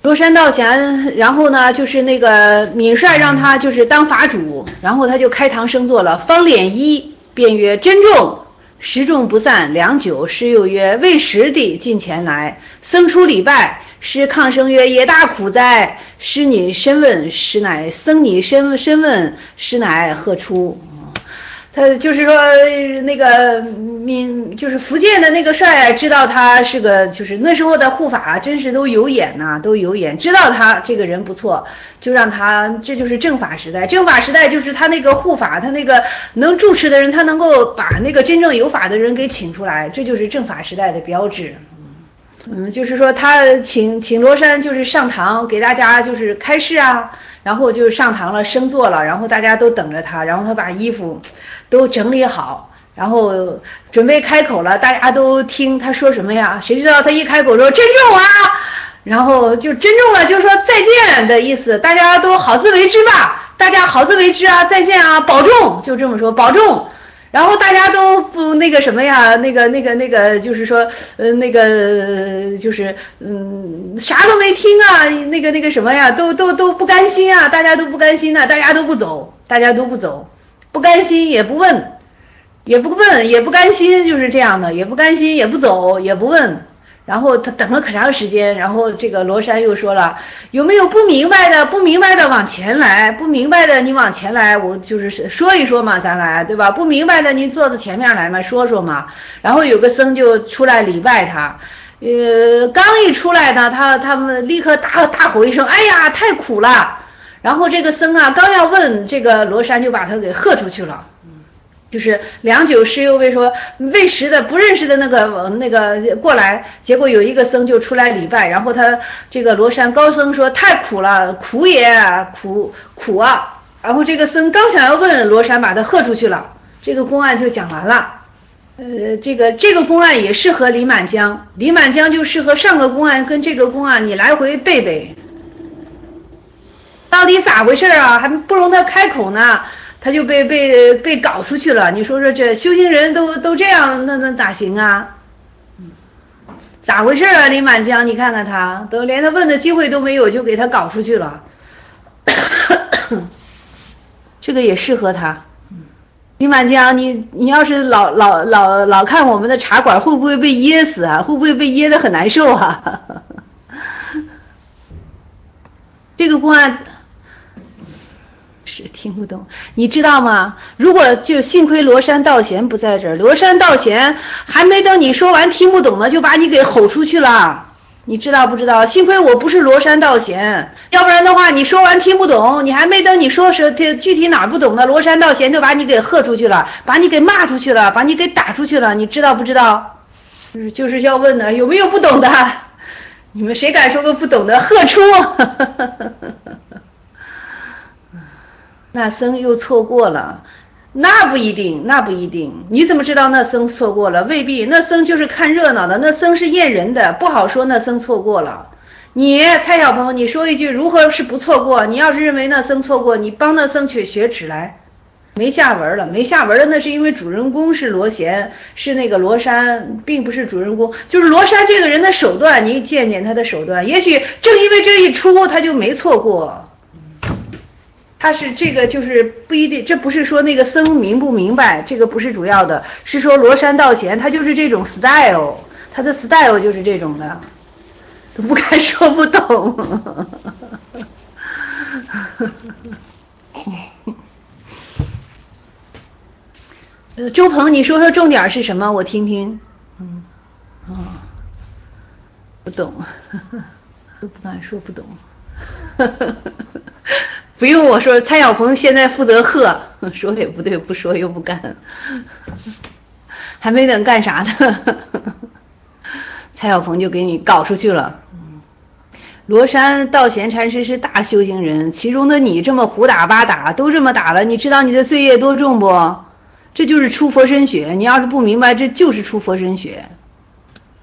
罗山道贤，然后呢，就是那个闵帅让他就是当法主，然后他就开堂升座了。方敛一便曰：珍重，食众不散，良久。师又曰：未食地近前来。僧出礼拜，师抗声曰：也大苦哉！师你身问，师乃僧你身问，师乃何出？他就是说那个就是福建的那个帅知道他是个，就是那时候的护法真是都有眼呐，都有眼，知道他这个人不错，就让他，这就是正法时代。正法时代就是他那个护法，他那个能住持的人，他能够把那个真正有法的人给请出来，这就是正法时代的标志。就是说他请罗山就是上堂给大家就是开示啊，然后就上堂了，升座了，然后大家都等着他，然后他把衣服都整理好，然后准备开口了，大家都听他说什么呀？谁知道他一开口说珍重啊，然后就珍重了，就说再见的意思，大家都好自为之吧，大家好自为之啊，再见啊，保重，就这么说，保重。然后大家都不那个什么呀，那个就是说那个就是啥都没听啊，那个什么呀，都不甘心啊，大家都不甘心啊，大家都不走，不甘心也不问，也不甘心，就是这样的，也不甘心，也不走，也不问。然后他等了可长时间，然后这个罗山又说了，有没有不明白的往前来，不明白的你往前来，我就是说一说嘛，咱来对吧？不明白的你坐到前面来嘛，说说嘛。然后有个僧就出来礼拜他，刚一出来呢，他们立刻大吼一声，哎呀，太苦了。然后这个僧啊，刚要问这个罗山，就把他给喝出去了。就是良久，师又说未识的不认识的那个过来，结果有一个僧就出来礼拜，然后他这个罗山高僧说太苦了，苦也苦啊。然后这个僧刚想要问，罗山把他喝出去了。这个公案就讲完了。这个公案也适合李满江就适合上个公案跟这个公案你来回背背，到底咋回事啊？还不容他开口呢。他就被搞出去了，你说这修行人都这样，那咋行啊？咋回事啊？李满江，你看看他都连他问的机会都没有，就给他搞出去了。这个也适合他。李满江，你要是老看我们的茶馆，会不会被噎死啊？会不会被噎得很难受啊？这个公案是听不懂，你知道吗？如果就幸亏罗山道贤不在这儿，罗山道贤还没等你说完听不懂呢，就把你给吼出去了，你知道不知道？幸亏我不是罗山道贤，要不然的话，你说完听不懂，你还没等你说是具体哪不懂呢，罗山道贤就把你给喝出去了，把你给骂出去了，把你给打出去了，你知道不知道？就是要问的，有没有不懂的？你们谁敢说个不懂的？喝出！那僧又错过了，那不一定，你怎么知道那僧错过了？未必，那僧就是看热闹的，那僧是验人的，不好说那僧错过了。你蔡小鹏，你说一句如何是不错过？你要是认为那僧错过，你帮那僧去学尺来。没下文了，那是因为主人公是罗贤，是那个罗山，并不是主人公，就是罗山这个人的手段，你见见他的手段，也许正因为这一出，他就没错过。他是这个就是不一定，这不是说那个僧明不明白，这个不是主要的，是说罗山道贤他就是这种 style， 他的 style 就是这种的，都不敢说不懂。周鹏，你说说重点是什么？我听听。不懂，都不敢说不懂。不用我说，蔡小鹏现在负责喝，说也不对，不说又不干，还没等干啥呢，蔡小鹏就给你搞出去了。罗山道贤禅师是大修行人，其中的你这么胡打八打，都这么打了，你知道你的罪业多重不？这就是出佛身血，你要是不明白，这就是出佛身血。